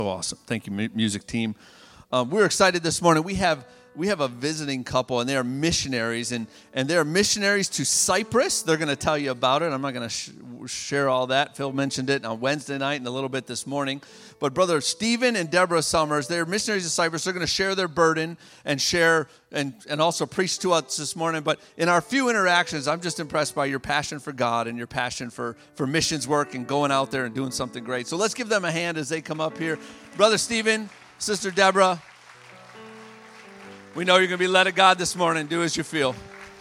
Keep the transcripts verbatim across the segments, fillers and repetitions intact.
So awesome. Thank you, mu- music team. Um, we're excited this morning. We have we have a visiting couple, and they are missionaries, and, and they are missionaries to Cyprus. They're going to tell you about it. I'm not going to sh- share all that. Phil mentioned it on Wednesday night and a little bit this morning. But Brother Stephen and Deborah Summers, they're missionaries to Cyprus. They're going to share their burden and share and, and also preach to us this morning. But in our few interactions, I'm just impressed by your passion for God and your passion for, for missions work and going out there and doing something great. So let's give them a hand as they come up here. Brother Stephen, Sister Deborah, we know you're going to be led of God this morning. Do as you feel.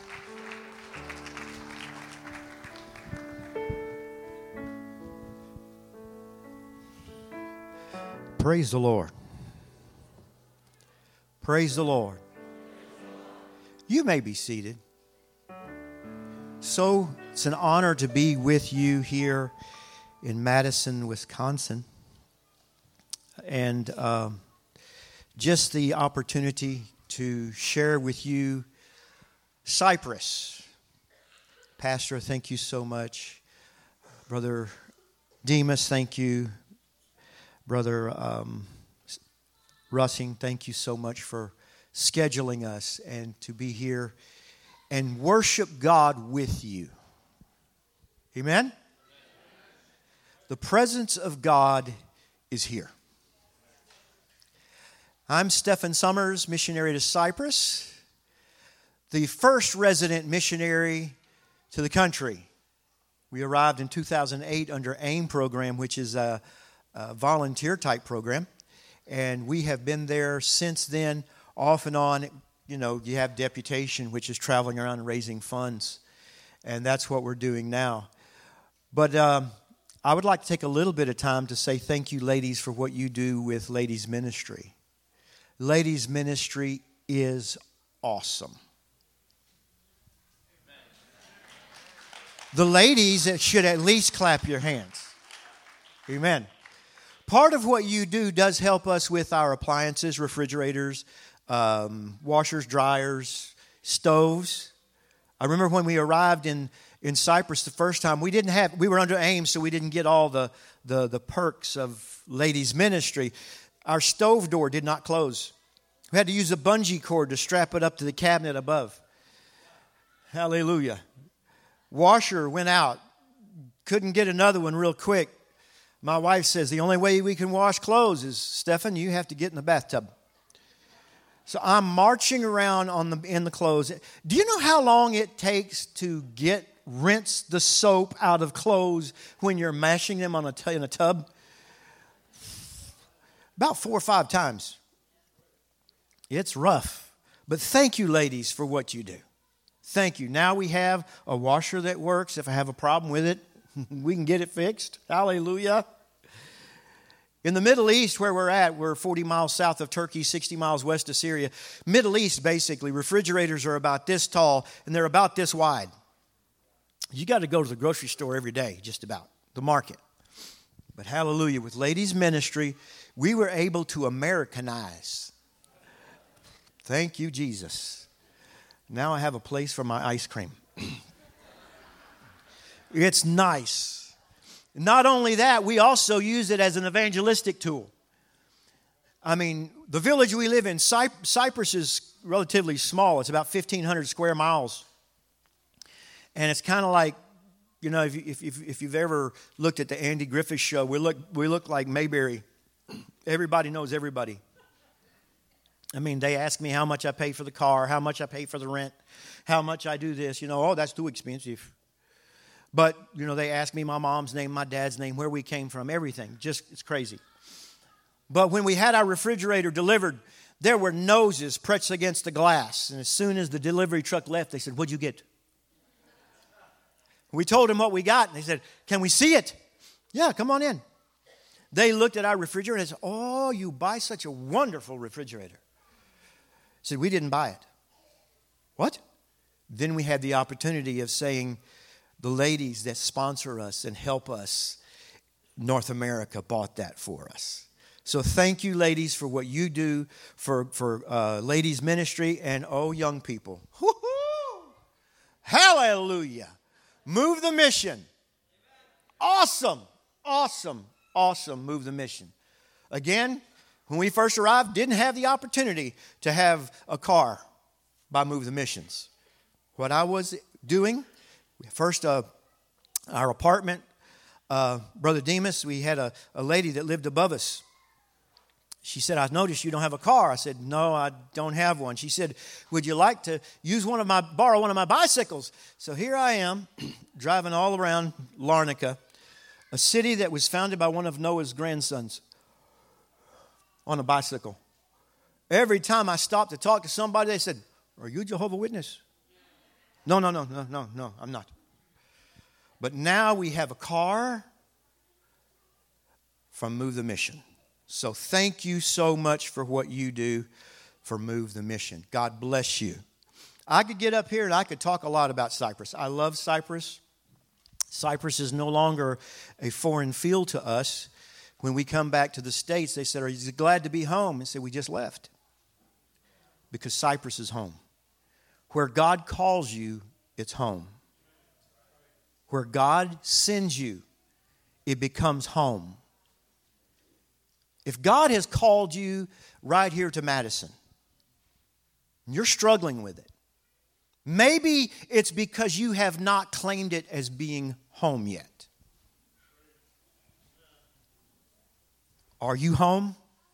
Praise the Lord. Praise the Lord. You may be seated. So it's an honor to be with you here in Madison, Wisconsin. And um, just the opportunity to share with you Cyprus. Pastor, thank you so much. Brother Demas, thank you. Brother um, Russing, thank you so much for scheduling us and to be here and worship God with you. Amen? The presence of God is here. I'm Stephen Summers, missionary to Cyprus, the first resident missionary to the country. We arrived in two thousand eight under AIM program, which is a, a volunteer type program, and we have been there since then, off and on. You know, you have deputation, which is traveling around and raising funds, and that's what we're doing now. But um, I would like to take a little bit of time to say thank you, ladies, for what you do with Ladies Ministry. Ladies Ministry is awesome. The ladies should at least clap your hands. Amen. Part of what you do does help us with our appliances, refrigerators, um, washers, dryers, stoves. I remember when we arrived in, in Cyprus the first time, we didn't have, we were under AIM, so we didn't get all the, the, the perks of Ladies Ministry. Our stove door did not close. We had to use a bungee cord to strap it up to the cabinet above. Hallelujah. Washer went out. Couldn't get another one real quick. My wife says, the only way we can wash clothes is, Stephen, you have to get in the bathtub. So I'm marching around on the in the clothes. Do you know how long it takes to get, rinse the soap out of clothes when you're mashing them on a t- in a tub? About four or five times. It's rough. But thank you, ladies, for what you do. Thank you. Now we have a washer that works. If I have a problem with it, we can get it fixed. Hallelujah. In the Middle East, where we're at, we're forty miles south of Turkey, sixty miles west of Syria. Middle East, basically, refrigerators are about this tall, and they're about this wide. You got to go to the grocery store every day, just about, the market. But hallelujah, with Ladies Ministry, we were able to Americanize. Thank you, Jesus. Now I have a place for my ice cream. It's nice. Not only that, we also use it as an evangelistic tool. I mean, the village we live in, Cyp- Cyprus is relatively small. It's about fifteen hundred square miles. And it's kind of like, you know, if, you, if, if, if you've ever looked at the Andy Griffith show, we look, we look like Mayberry. Everybody knows everybody. I mean, they ask me how much I pay for the car, how much I pay for the rent, how much I do this. You know, oh, that's too expensive. But, you know, they ask me my mom's name, my dad's name, where we came from, everything. Just, it's crazy. But when we had our refrigerator delivered, there were noses pressed against the glass. And as soon as the delivery truck left, they said, what'd you get? We told them what we got, and they said, can we see it? Yeah, come on in. They looked at our refrigerator and said, oh, you buy such a wonderful refrigerator. I said, we didn't buy it. What? Then we had the opportunity of saying, the ladies that sponsor us and help us, North America bought that for us. So thank you, ladies, for what you do for, for uh, Ladies Ministry and, oh, young people. Woo-hoo! Hallelujah. Move the mission. Awesome. Awesome. Awesome. Move the mission. Again, when we first arrived, didn't have the opportunity to have a car by Move the Missions. What I was doing, first uh, our apartment, uh, Brother Demas, we had a, a lady that lived above us. She said, I noticed you don't have a car. I said, no, I don't have one. She said, would you like to use one of my, borrow one of my bicycles? So here I am, driving all around Larnaca, a city that was founded by one of Noah's grandsons, on a bicycle. Every time I stopped to talk to somebody, they said, are you a Jehovah's Witness? No, no, no, no, no, no, I'm not. But now we have a car from Move the Mission. So thank you so much for what you do for Move the Mission. God bless you. I could get up here and I could talk a lot about Cyprus. I love Cyprus. Cyprus is no longer a foreign field to us. When we come back to the States, they said, are you glad to be home? I said, we just left. Because Cyprus is home. Where God calls you, it's home. Where God sends you, it becomes home. If God has called you right here to Madison, and you're struggling with it, maybe it's because you have not claimed it as being home yet. Are you home?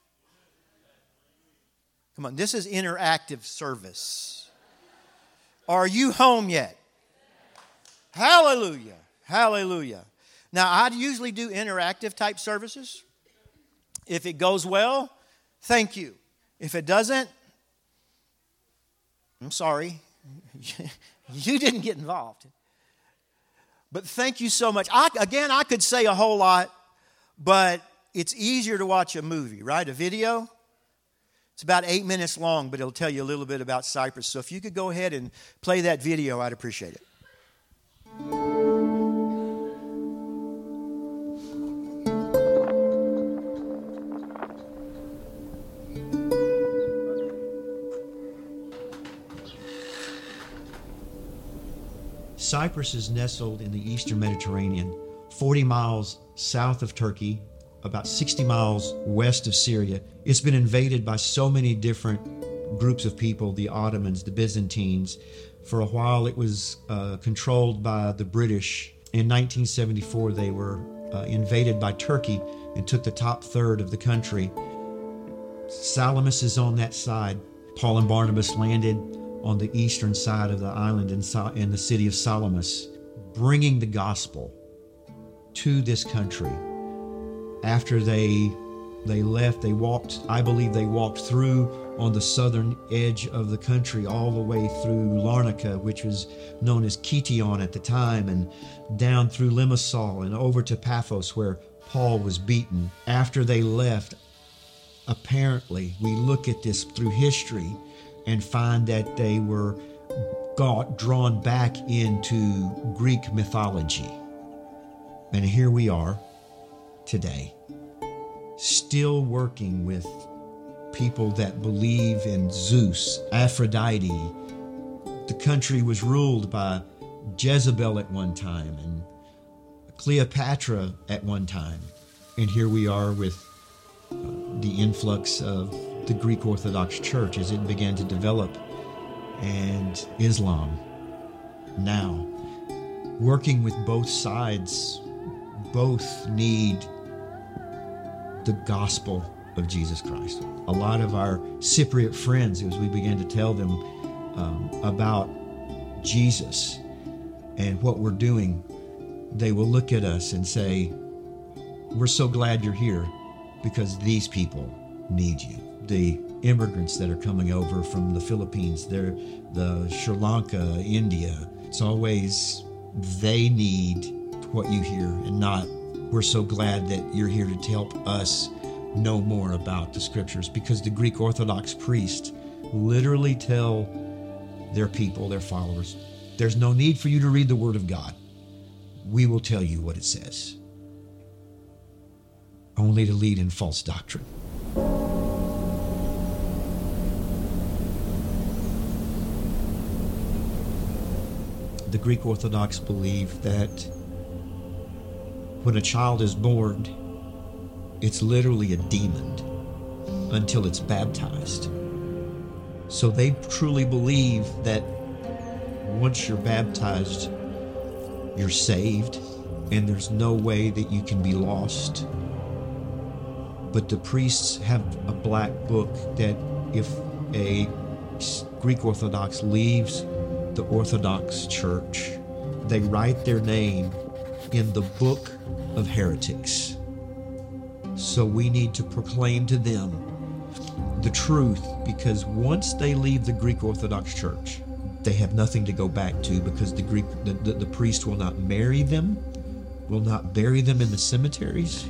Come on, this is interactive service. Are you home yet? Hallelujah. Hallelujah. Now, I usually do interactive type services. If it goes well, thank you. If it doesn't, I'm sorry. You didn't get involved. But thank you so much. I, again, I could say a whole lot, but it's easier to watch a movie, right? A video. It's about eight minutes long, but it'll tell you a little bit about Cyprus. So if you could go ahead and play that video, I'd appreciate it. Cyprus is nestled in the eastern Mediterranean, forty miles south of Turkey, about sixty miles west of Syria. It's been invaded by so many different groups of people, the Ottomans, the Byzantines. For a while it was uh, controlled by the British. In nineteen seventy-four they were uh, invaded by Turkey and took the top third of the country. Salamis is on that side. Paul and Barnabas landed on the eastern side of the island in, in the city of Salamis, bringing the gospel to this country. After they they left, they walked, I believe they walked through on the southern edge of the country all the way through Larnaca, which was known as Kition at the time, and down through Limassol and over to Paphos where Paul was beaten. After they left, apparently, we look at this through history and find that they were got drawn back into Greek mythology. And here we are today, still working with people that believe in Zeus, Aphrodite. The country was ruled by Jezebel at one time and Cleopatra at one time. And here we are with uh, the influx of the Greek Orthodox Church as it began to develop, and Islam now. Working with both sides, both need the gospel of Jesus Christ. A lot of our Cypriot friends, as we began to tell them um, about Jesus and what we're doing, they will look at us and say, we're so glad you're here because these people need you. The immigrants that are coming over from the Philippines, they're the Sri Lanka, India, it's always they need what you hear and not we're so glad that you're here to help us know more about the scriptures, because the Greek Orthodox priests literally tell their people, their followers, there's no need for you to read the Word of God. We will tell you what it says. Only to lead in false doctrine. The Greek Orthodox believe that when a child is born, It's literally a demon until it's baptized. So they truly believe that once you're baptized, you're saved, and there's no way that you can be lost. But the priests have a black book that if a Greek Orthodox leaves the Orthodox Church, they write their name in the book of heretics. So we need to proclaim to them the truth, because once they leave the Greek Orthodox Church, they have nothing to go back to, because the Greek the, the, the priest will not marry them, will not bury them in the cemeteries.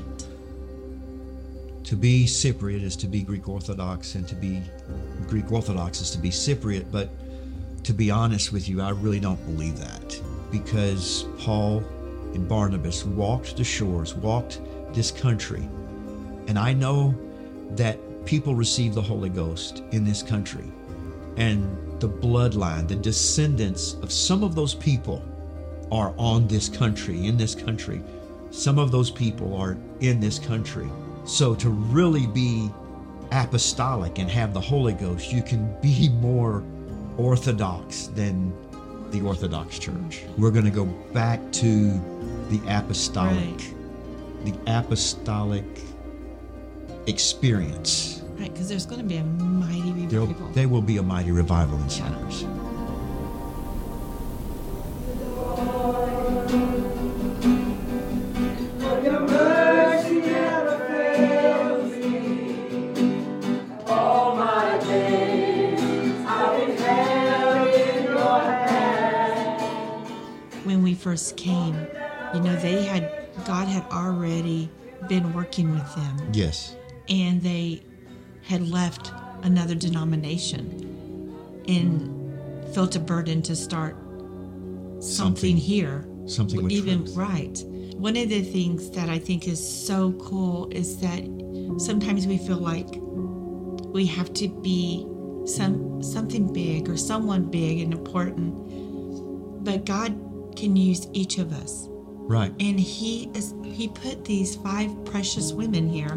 To be Cypriot is to be Greek Orthodox, and to be Greek Orthodox is to be Cypriot. But to be honest with you, I really don't believe that, because Paul and Barnabas walked the shores, walked this country. And I know that people receive the Holy Ghost in this country. And the bloodline, the descendants of some of those people are on this country, in this country. Some of those people are in this country. So to really be apostolic and have the Holy Ghost, you can be more Orthodox than the Orthodox Church. We're going to go back to the apostolic, Right. the apostolic experience. Right, because there's going to be a mighty There'll, revival. there will be a mighty revival in Cyprus. Your mercy never fails me. All my days I've been held in your hand. When we first came, you know, they had, God had already been working with them, Yes. and they had left another denomination and felt a burden to start something, Something. here. Something with even truth. right. One of the things that I think is so cool is that sometimes we feel like we have to be some something big or someone big and important, but God can use each of us. Right. And he is he put these five precious women here,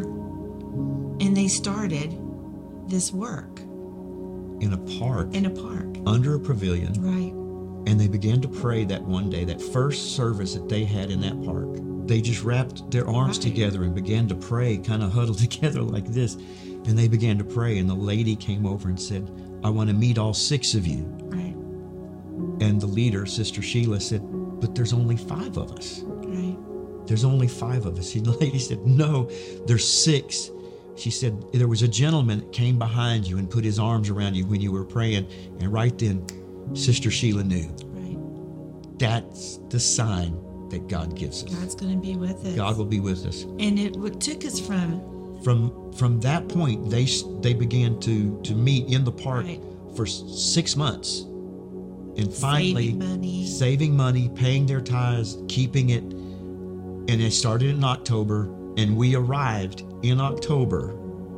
and they started this work In a park, in a park. under a pavilion. Right. And they began to pray that one day, that first service that they had in that park. They just wrapped their arms Right. together and began to pray, kind of huddled together like this. And they began to pray. And the lady came over and said, I want to meet all six of you. Right. And the leader, Sister Sheila, said, but there's only five of us. Right. There's only five of us. And the lady said, no, there's six. She said, there was a gentleman that came behind you and put his arms around you when you were praying. And right then, Sister Sheila knew. Right. That's the sign that God gives us. God's going to be with us. God will be with us. And it what took us from From from that point, they they began to to meet in the park Right. for s- six months, and finally saving money. saving money, paying their tithes, keeping it. And they started in October, and we arrived in October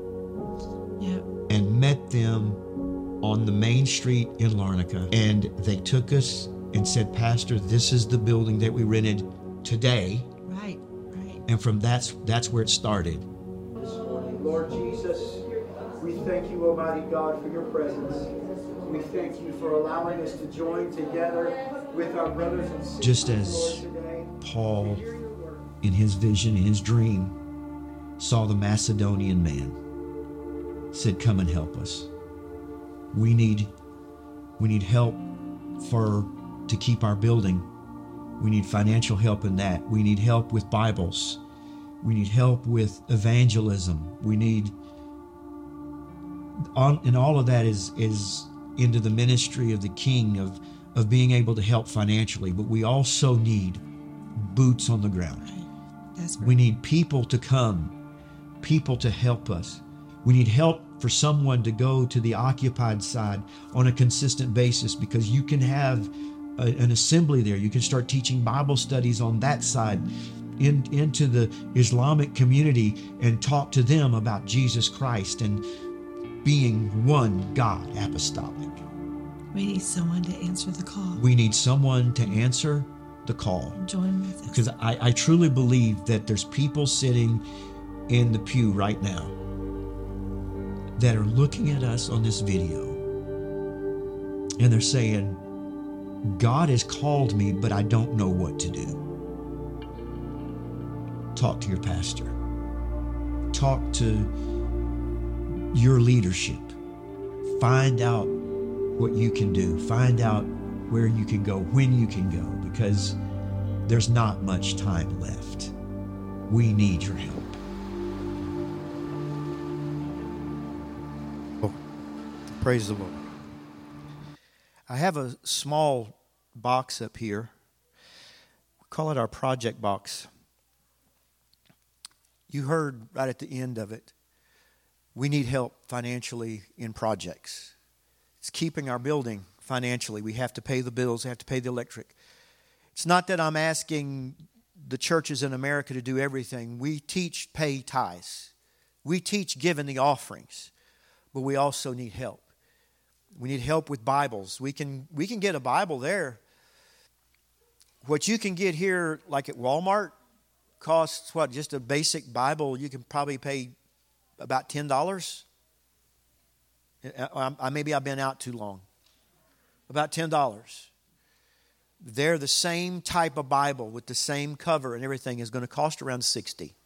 Yeah. and met them on the main street in Larnaca. And they took us and said, Pastor, this is the building that we rented today. Right. Right. And from that's that's where it started. This morning, Lord Jesus, we thank you, Almighty God, for your presence. We thank you for allowing us to join together with our brothers and sisters, Just as Lord, today. Paul, to hear your word. in his vision, in his dream, saw the Macedonian man, said, come and help us. We need we need help for to keep our building. We need financial help in that. We need help with Bibles. We need help with evangelism. We need on, and all of that is is into the ministry of the King of of being able to help financially, but we also need boots on the ground. Right. That's We need people to come, people to help us. We need help for someone to go to the occupied side on a consistent basis, because you can have a, an assembly there. You can start teaching Bible studies on that side in, into the Islamic community and talk to them about Jesus Christ and being one God, apostolic. We need someone to answer the call. We need someone to answer the call. Join with us. Because I, I truly believe that there's people sitting in the pew right now that are looking at us on this video and they're saying, God has called me, but I don't know what to do. Talk to your pastor. Talk to your leadership. Find out what you can do. Find out where you can go, when you can go, because there's not much time left. We need your help. Oh, praise the Lord. I have a small box up here. We call it our project box. You heard right at the end of it, we need help financially in projects. It's keeping our building financially. We have to pay the bills, we have to pay the electric. It's not that I'm asking the churches in America to do everything. We teach pay tithes. We teach giving the offerings. But we also need help. We need help with Bibles. We can we can get a Bible there. What you can get here, like at Walmart, costs what? Just a basic Bible, you can probably pay about ten dollars. I, I, maybe I've been out too long. About ten dollars. They're the same type of Bible with the same cover and everything is going to cost around sixty dollars.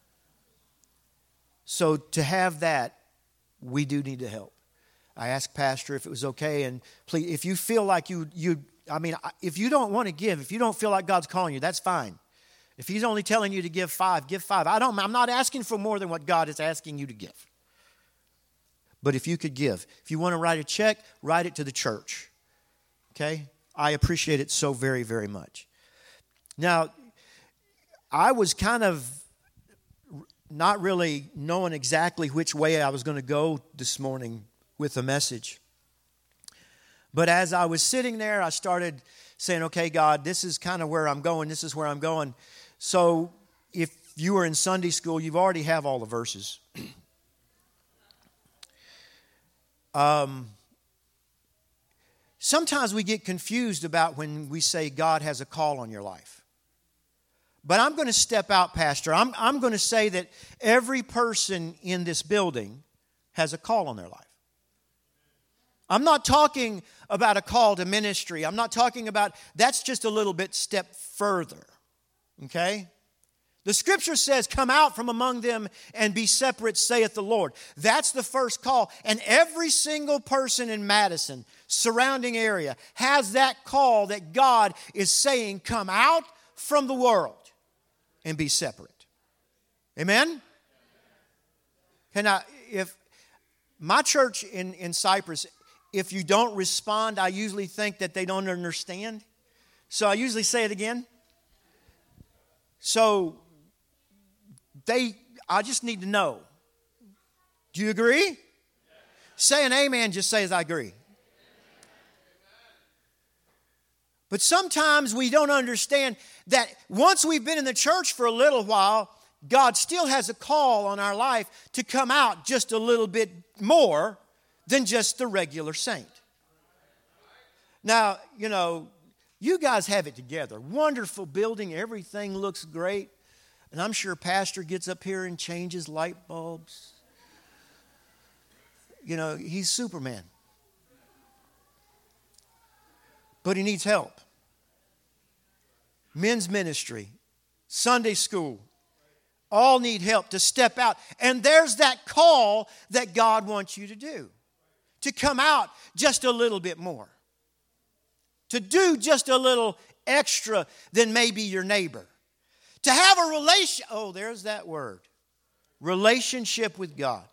So to have that, we do need to help. I asked Pastor if it was okay, and please, if you feel like you, you, I mean, if you don't want to give, if you don't feel like God's calling you, that's fine. If He's only telling you to give five, give five. I don't, I'm not asking for more than what God is asking you to give. But if you could give, if you want to write a check, write it to the church. Okay? I appreciate it so very, very much. Now, I was kind of not really knowing exactly which way I was going to go this morning with the message. But as I was sitting there, I started saying, okay, God, this is kind of where I'm going. This is where I'm going. So if you were in Sunday school, you already have all the verses. um, sometimes we get confused about when we say God has a call on your life. But I'm going to step out, Pastor. I'm, I'm going to say that every person in this building has a call on their life. I'm not talking about a call to ministry. I'm not talking about, that's just a little bit step further. Okay? The scripture says, come out from among them and be separate, saith the Lord. That's the first call. And every single person in Madison, surrounding area, has that call that God is saying, come out from the world and be separate. Amen? And now, if my church in, in Cyprus, if you don't respond, I usually think that they don't understand. So I usually say it again. So they, I just need to know. Do you agree? Yes. Say an amen, just say as I agree. But sometimes we don't understand that once we've been in the church for a little while, God still has a call on our life to come out just a little bit more than just the regular saint. Now, you know, you guys have it together. Wonderful building. Everything looks great. And I'm sure Pastor gets up here and changes light bulbs. You know, he's Superman. But he needs help. Men's ministry, Sunday school, all need help to step out. And there's that call that God wants you to do. To come out just a little bit more. To do just a little extra than maybe your neighbor. To have a relation, oh, there's that word. Relationship with God.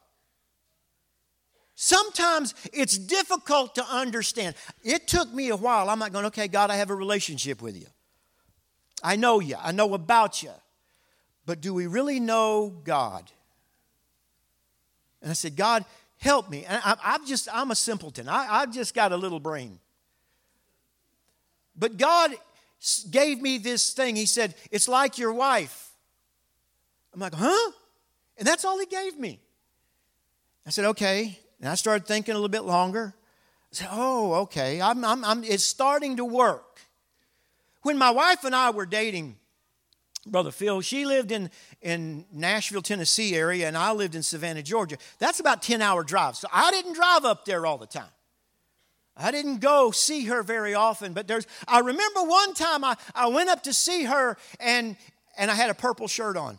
Sometimes it's difficult to understand. It took me a while. I'm not going, okay, God, I have a relationship with you. I know you. I know about you. But do we really know God? And I said, God, help me. And I, I've just, I'm a simpleton. I, I've just got a little brain. But God gave me this thing. He said, it's like your wife. I'm like, huh? And that's all He gave me. I said, okay. And I started thinking a little bit longer. I said, oh, okay. I'm, I'm, I'm, it's starting to work. When my wife and I were dating, Brother Phil, she lived in, in Nashville, Tennessee area, and I lived in Savannah, Georgia. That's about ten-hour drive. So I didn't drive up there all the time. I didn't go see her very often, but there's, I remember one time I, I went up to see her, and, and I had a purple shirt on.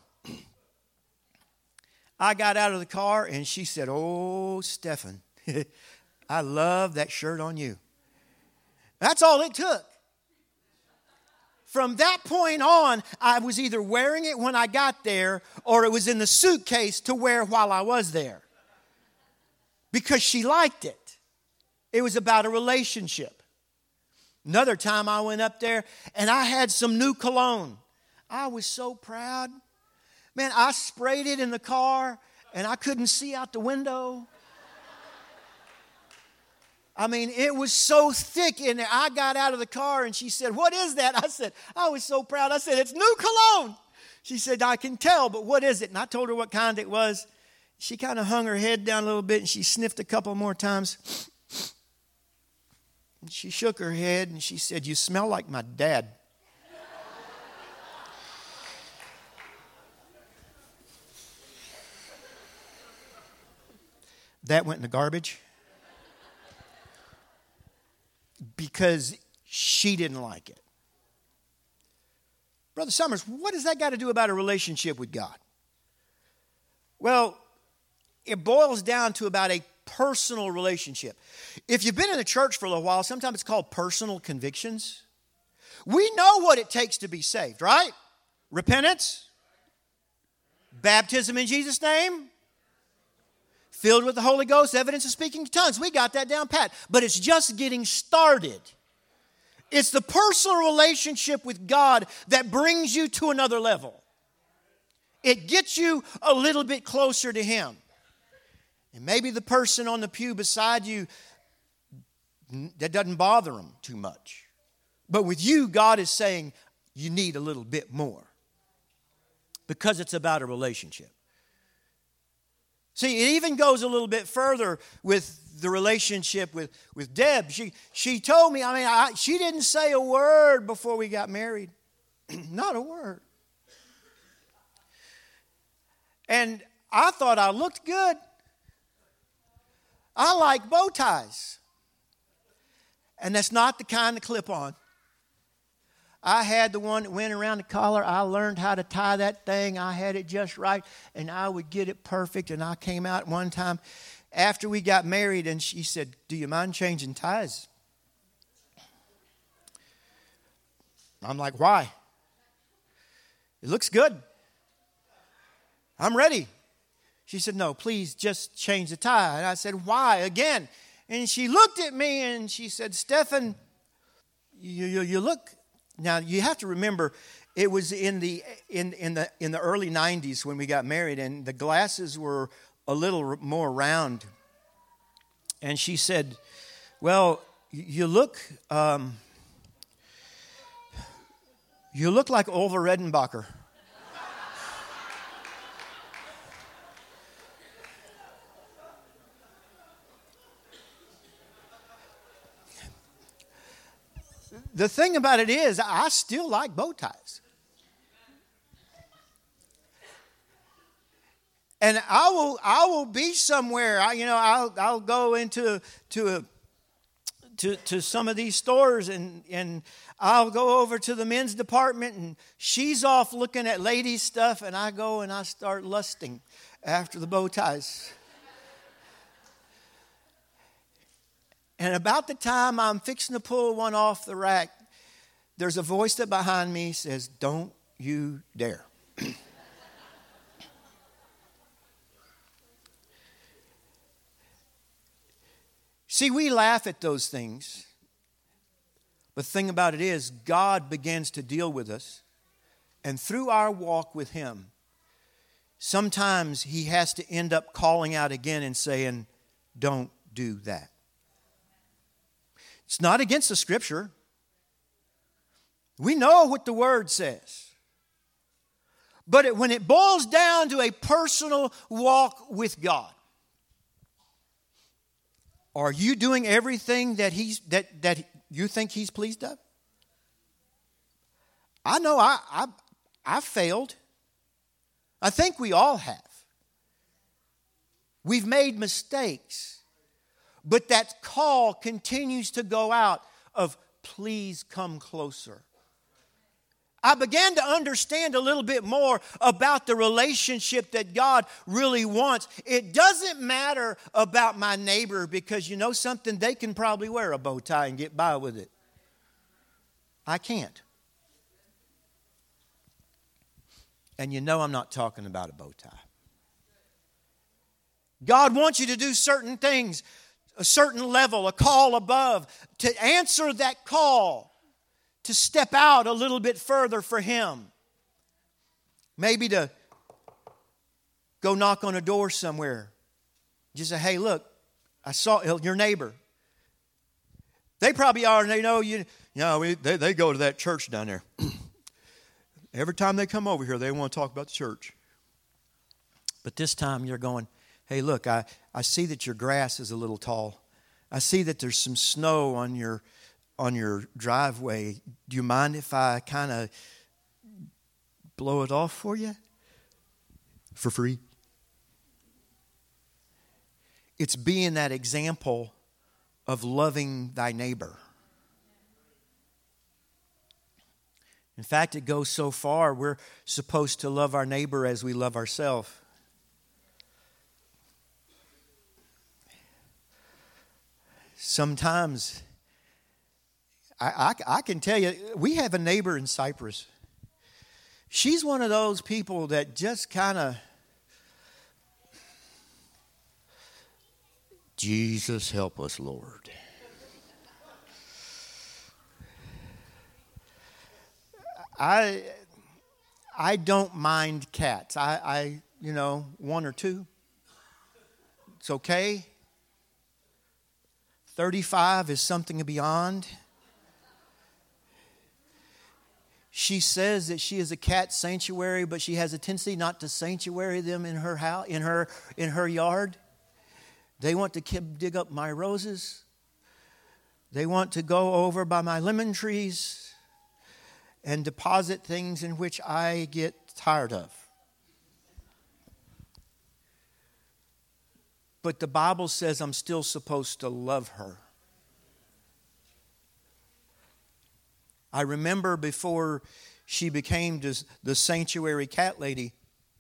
I got out of the car, and she said, "Oh, Stephen, I love that shirt on you." That's all it took. From that point on, I was either wearing it when I got there, or it was in the suitcase to wear while I was there. Because she liked it. It was about a relationship. Another time I went up there and I had some new cologne. I was so proud. Man, I sprayed it in the car and I couldn't see out the window. I mean, it was so thick in there. I got out of the car and she said, "What is that?" I said, I was so proud. I said, "It's new cologne." She said, "I can tell, but what is it?" And I told her what kind it was. She kind of hung her head down a little bit and she sniffed a couple more times. And she shook her head and she said, "You smell like my dad." That went in the garbage because she didn't like it. Brother Summers, what does that got to do about a relationship with God? Well, it boils down to about a personal relationship. If you've been in the church for a little while, sometimes it's called personal convictions. We know what it takes to be saved, right? Repentance, baptism in Jesus' name, filled with the Holy Ghost, evidence of speaking in tongues. We got that down pat. But it's just getting started. It's the personal relationship with God that brings you to another level. It gets you a little bit closer to Him. And maybe the person on the pew beside you, that doesn't bother them too much. But with you, God is saying you need a little bit more. Because it's about a relationship. See, it even goes a little bit further with the relationship with, with Deb. She, she told me, I mean, I, she didn't say a word before we got married. Not a word. And I thought I looked good. I like bow ties. And that's not the kind of clip on. I had the one that went around the collar. I learned how to tie that thing. I had it just right, and I would get it perfect. And I came out one time after we got married, and she said, "Do you mind changing ties?" I'm like, "Why?" "It looks good. I'm ready." She said, "No, please just change the tie." And I said, "Why?" Again. And she looked at me and she said, "Stephen, you, you, you look..." Now, you have to remember, it was in the in, in the in the early nineties when we got married, and the glasses were a little more round. And she said, "Well, you look um, you look like Ulva Redenbacher." The thing about it is, I still like bow ties. And I will I will be somewhere. I, you know, I'll I'll go into to a, to to some of these stores and and I'll go over to the men's department and she's off looking at ladies' stuff and I go and I start lusting after the bow ties. And about the time I'm fixing to pull one off the rack, there's a voice that behind me says, "Don't you dare." See, we laugh at those things. But the thing about it is, God begins to deal with us. And through our walk with Him, sometimes He has to end up calling out again and saying, "Don't do that." It's not against the Scripture. We know what the Word says. But it, when it boils down to a personal walk with God, are you doing everything that he's that, that you think He's pleased of? I know I, I I failed. I think we all have. We've made mistakes. But that call continues to go out of, please come closer. I began to understand a little bit more about the relationship that God really wants. It doesn't matter about my neighbor, because you know something? They can probably wear a bow tie and get by with it. I can't. And you know I'm not talking about a bow tie. God wants you to do certain things, a certain level, a call above, to answer that call, to step out a little bit further for Him. Maybe to go knock on a door somewhere. Just say, hey, look, I saw your neighbor. They probably are, and they know you. You know, we, they, they go to that church down there. Every time they come over here, they want to talk about the church. But this time you're going, hey, look, I, I see that your grass is a little tall. I see that there's some snow on your on your driveway. Do you mind if I kind of blow it off for you? For free. It's being that example of loving thy neighbor. In fact, it goes so far, we're supposed to love our neighbor as we love ourselves. Sometimes, I, I, I can tell you, we have a neighbor in Cyprus. She's one of those people that just kind of, Jesus help us, Lord. I I don't mind cats. I, I, you know, one or two. It's okay. thirty-five is something beyond. She says that she is a cat sanctuary, but she has a tendency not to sanctuary them in her house, in her in her yard. They want to dig up my roses. They want to go over by my lemon trees and deposit things in which I get tired of. But the Bible says I'm still supposed to love her. I remember before she became the sanctuary cat lady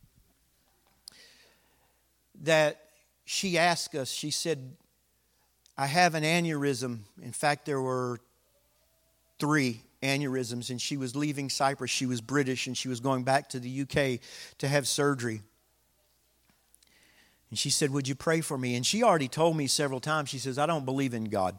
that she asked us, she said, I have an aneurysm. In fact, there were three aneurysms, and she was leaving Cyprus. She was British, and she was going back to the U K to have surgery. And she said, would you pray for me? And she already told me several times, she says, I don't believe in God.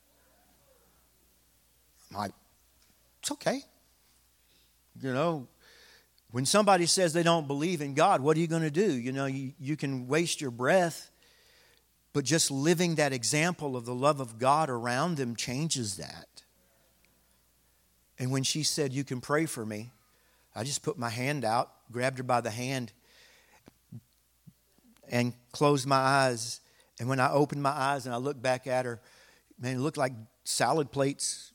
I'm like, it's okay. You know, when somebody says they don't believe in God, what are you going to do? You know, you, you can waste your breath, but just living that example of the love of God around them changes that. And when she said, you can pray for me, I just put my hand out, grabbed her by the hand, and closed my eyes. And when I opened my eyes and I looked back at her, man, it looked like salad plates.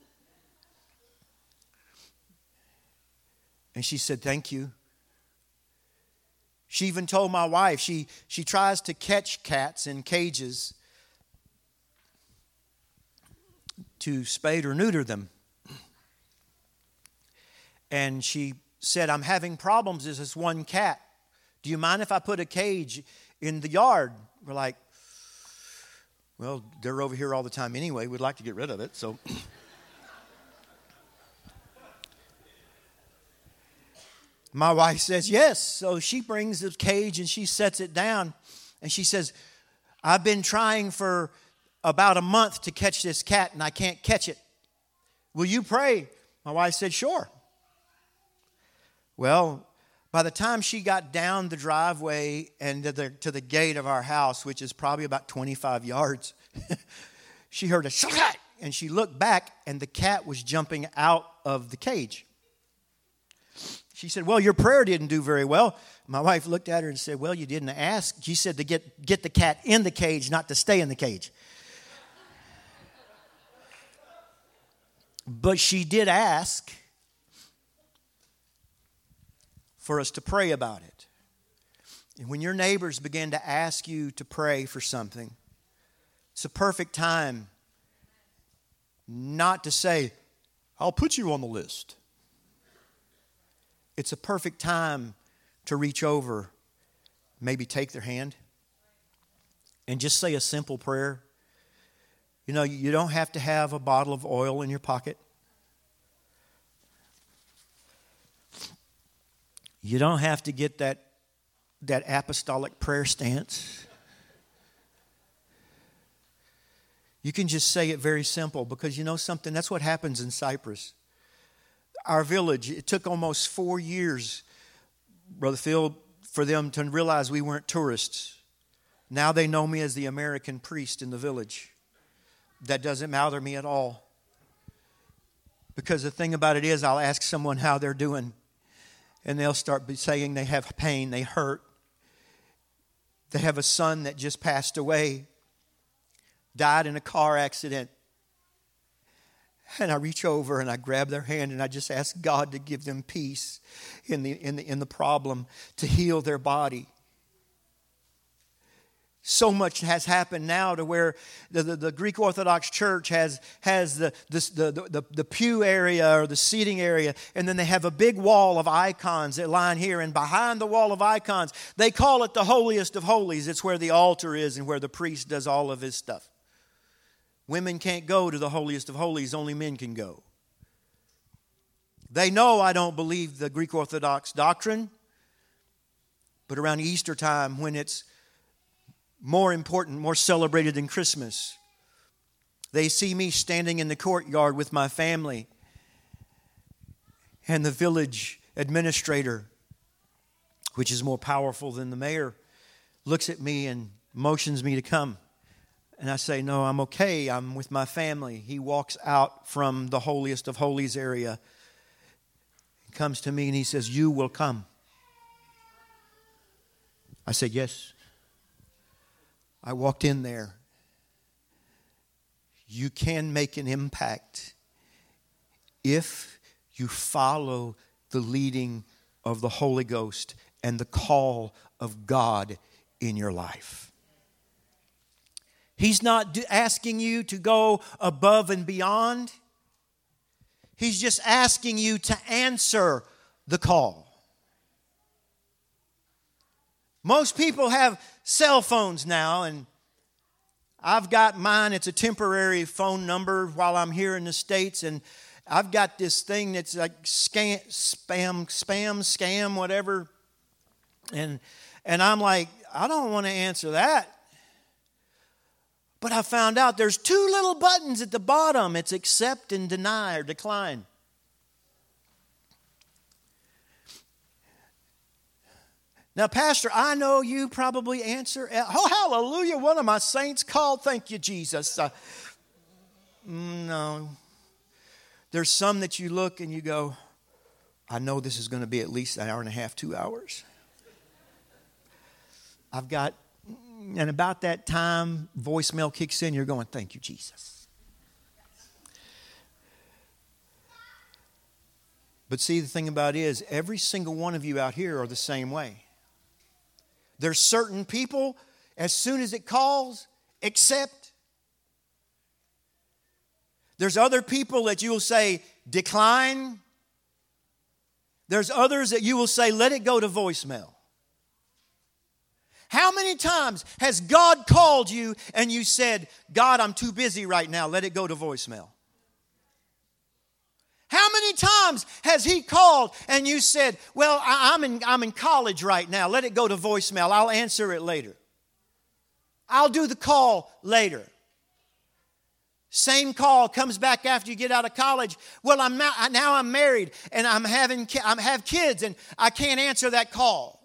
And she said, thank you. She even told my wife, she, she tries to catch cats in cages to spade or neuter them. And she said, I'm having problems. There's this one cat. Do you mind if I put a cage in the yard? We're like, well, they're over here all the time anyway. We'd like to get rid of it, so. My wife says, yes. So she brings the cage and she sets it down. And she says, I've been trying for about a month to catch this cat and I can't catch it. Will you pray? My wife said, sure. Well, by the time she got down the driveway and to the, to the gate of our house, which is probably about twenty-five yards, she heard a shot, and she looked back, and the cat was jumping out of the cage. She said, well, your prayer didn't do very well. My wife looked at her and said, well, you didn't ask. She said to get, get the cat in the cage, not to stay in the cage. But she did ask. for us to pray about it. And when your neighbors begin to ask you to pray for something, it's a perfect time not to say, I'll put you on the list. It's a perfect time to reach over, maybe take their hand, and just say a simple prayer. You know, you don't have to have a bottle of oil in your pocket. You don't have to get that, that apostolic prayer stance. You can just say it very simple, because you know something? That's what happens in Cyprus. Our village, it took almost four years, Brother Phil, for them to realize we weren't tourists. Now they know me as the American priest in the village. That doesn't bother me at all. Because the thing about it is, I'll ask someone how they're doing, and they'll start saying they have pain, they hurt. They have a son that just passed away, died in a car accident. And I reach over and I grab their hand and I just ask God to give them peace in the, in the, in the problem, to heal their body. So much has happened now to where the, the, the Greek Orthodox Church has, has the, this, the, the, the pew area or the seating area, and then they have a big wall of icons that line here. And behind the wall of icons, they call it the holiest of holies. It's where the altar is and where the priest does all of his stuff. Women can't go to the holiest of holies, only men can go. They know I don't believe the Greek Orthodox doctrine, but around Easter time, when it's more important, more celebrated than Christmas, they see me standing in the courtyard with my family, and the village administrator, which is more powerful than the mayor, looks at me and motions me to come. And I say, no, I'm okay. I'm with my family. He walks out from the holiest of holies area. He comes to me and he says, you will come. I said, yes. I walked in there. You can make an impact if you follow the leading of the Holy Ghost and the call of God in your life. He's not asking you to go above and beyond. He's just asking you to answer the call. Most people have cell phones now, and I've got mine. It's a temporary phone number while I'm here in the States, and I've got this thing that's like scam, spam, spam, scam, whatever. And, and I'm like, I don't want to answer that. But I found out there's two little buttons at the bottom. It's accept and deny or decline. Now, Pastor, I know you probably answer. Oh, hallelujah, one of my saints called. Thank you, Jesus. Uh, no. There's some that you look and you go, I know this is going to be at least an hour and a half, two hours. I've got... And about that time, voicemail kicks in, you're going, thank you, Jesus. But see, the thing about it is, every single one of you out here are the same way. There's certain people, as soon as it calls, accept. There's other people that you will say, decline. There's others that you will say, let it go to voicemail. How many times has God called you and you said, God, I'm too busy right now, let it go to voicemail? How many times has He called and you said, well, I'm in, I'm in college right now, let it go to voicemail, I'll answer it later. I'll do the call later. Same call comes back after you get out of college. Well, I'm not, now I'm married and I'm having I have kids and I can't answer that call.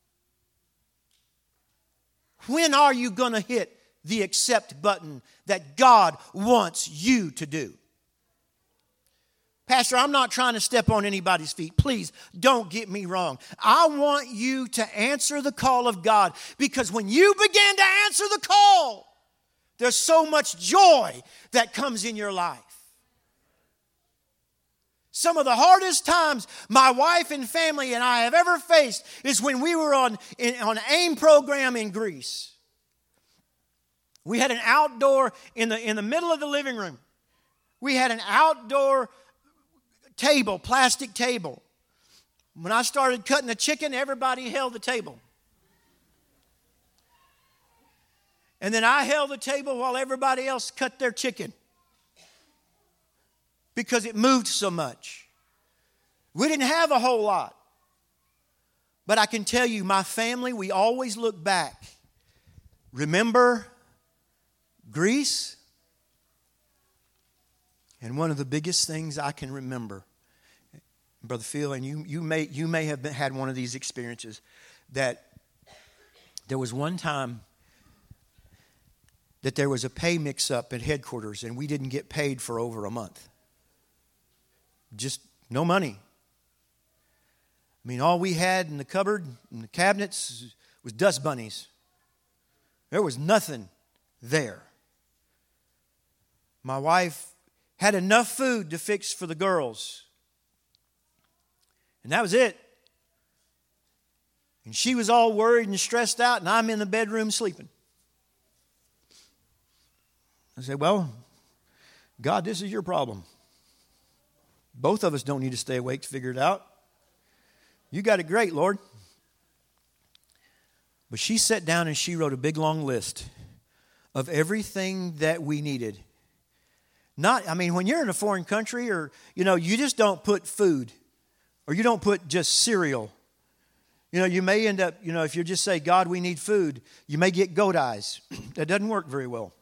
When are you going to hit the accept button that God wants you to do? Pastor, I'm not trying to step on anybody's feet. Please don't get me wrong. I want you to answer the call of God, because when you begin to answer the call, there's so much joy that comes in your life. Some of the hardest times my wife and family and I have ever faced is when we were on, in, on AIM program in Greece. We had an outdoor, in the, in the middle of the living room, we had an outdoor table, plastic table. When I started cutting the chicken, everybody held the table. And then I held the table while everybody else cut their chicken. Because it moved so much. We didn't have a whole lot. But I can tell you, my family, we always look back. Remember Greece? And one of the biggest things I can remember, Brother Phil, and you, you may, you may have been, had one of these experiences, that there was one time that there was a pay mix-up at headquarters and we didn't get paid for over a month. Just no money. I mean, all we had in the cupboard and the cabinets was dust bunnies. There was nothing there. My wife had enough food to fix for the girls. And that was it. And she was all worried and stressed out, and I'm in the bedroom sleeping. I said, well, God, this is your problem. Both of us don't need to stay awake to figure it out. You got it great, Lord. But she sat down and she wrote a big long list of everything that we needed. Not, I mean, when you're in a foreign country, or, you know, you just don't put food, or you don't put just cereal. You know, you may end up, you know, if you just say, God, we need food, you may get goat eyes. That doesn't work very well.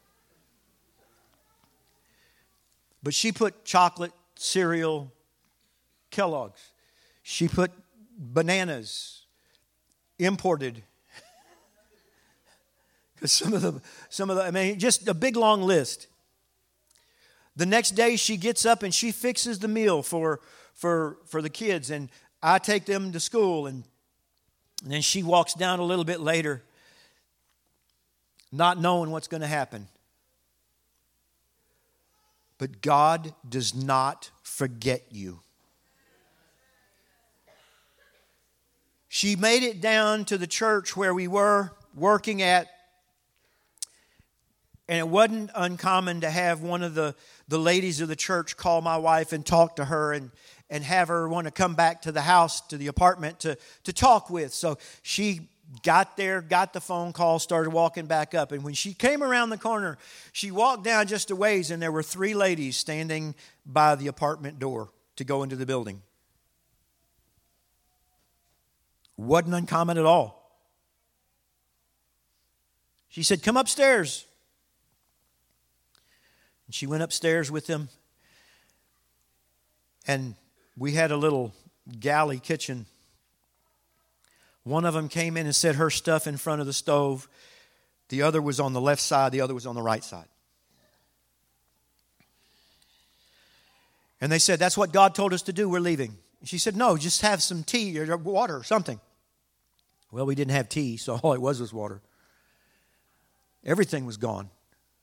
But she put chocolate, cereal, Kellogg's. She put bananas, imported. Because some of the, some of the, I mean, just a big long list. The next day she gets up and she fixes the meal for, for, for the kids. And I take them to school. And, and then she walks down a little bit later, not knowing what's going to happen. But God does not forget you. She made it down to the church where we were working at. And it wasn't uncommon to have one of the, the ladies of the church call my wife and talk to her and, and have her want to come back to the house, to the apartment to, to talk with. So she got there, got the phone call, started walking back up. And when she came around the corner, she walked down just a ways, and there were three ladies standing by the apartment door to go into the building. Wasn't uncommon at all. She said, come upstairs. And she went upstairs with them. And we had a little galley kitchen. One of them came in and set her stuff in front of the stove. The other was on the left side. The other was on the right side. And they said, that's what God told us to do. We're leaving. She said, no, just have some tea or water or something. Well, we didn't have tea, so all it was was water. Everything was gone.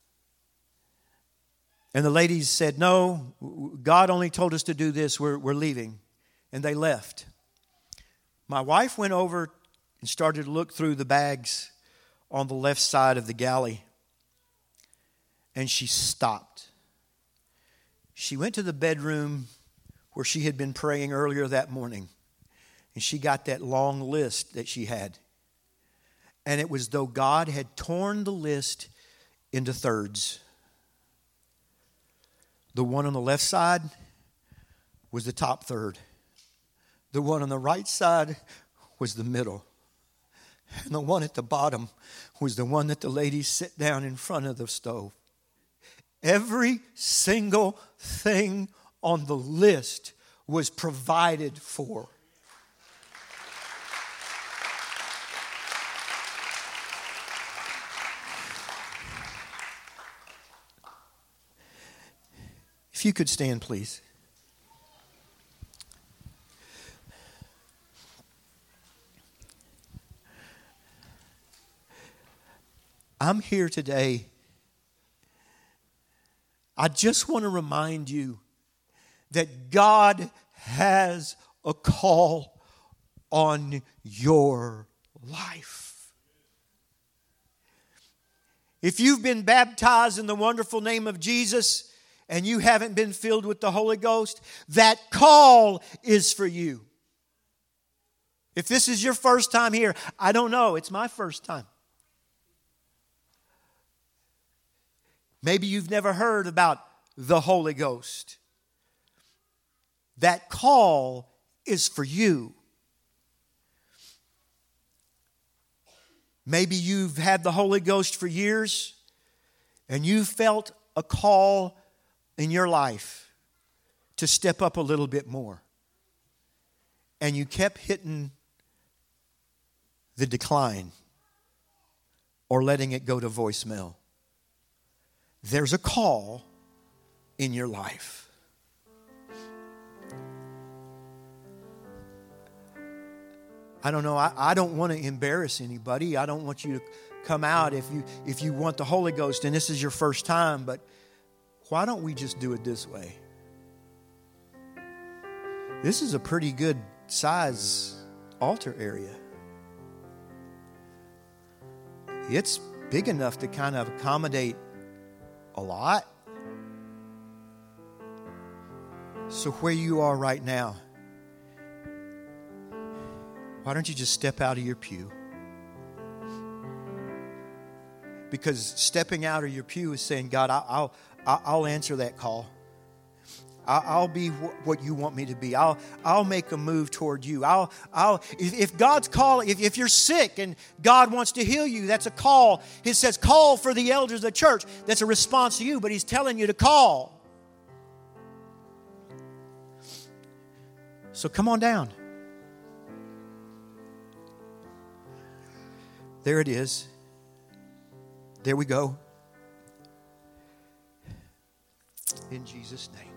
And the ladies said, no, God only told us to do this. We're, we're leaving. And they left. My wife went over and started to look through the bags on the left side of the galley. And she stopped. She went to the bedroom where she had been praying earlier that morning. And she got that long list that she had. And it was though God had torn the list into thirds. The one on the left side was the top third. The one on the right side was the middle. And the one at the bottom was the one that the ladies sit down in front of the stove. Every single thing on the list was provided for. If you could stand, please. I'm here today. I just want to remind you that God has a call on your life. If you've been baptized in the wonderful name of Jesus and you haven't been filled with the Holy Ghost, that call is for you. If this is your first time here, I don't know, it's my first time. Maybe you've never heard about the Holy Ghost. That call is for you. Maybe you've had the Holy Ghost for years and you felt a call in your life to step up a little bit more. And you kept hitting the decline or letting it go to voicemail. There's a call in your life. I don't know. I, I don't want to embarrass anybody. I don't want you to come out if you if you want the Holy Ghost and this is your first time. But why don't we just do it this way? This is a pretty good size altar area. It's big enough to kind of accommodate a lot. So where you are right now, why don't you just step out of your pew? Because stepping out of your pew is saying, God, I'll, I'll, I'll answer that call. I'll be what you want me to be. I'll I'll make a move toward you. I'll I'll if, if God's calling, if, if you're sick and God wants to heal you, that's a call. He says call for the elders of the church. That's a response to you, but He's telling you to call. So come on down. There it is. There we go. In Jesus' name.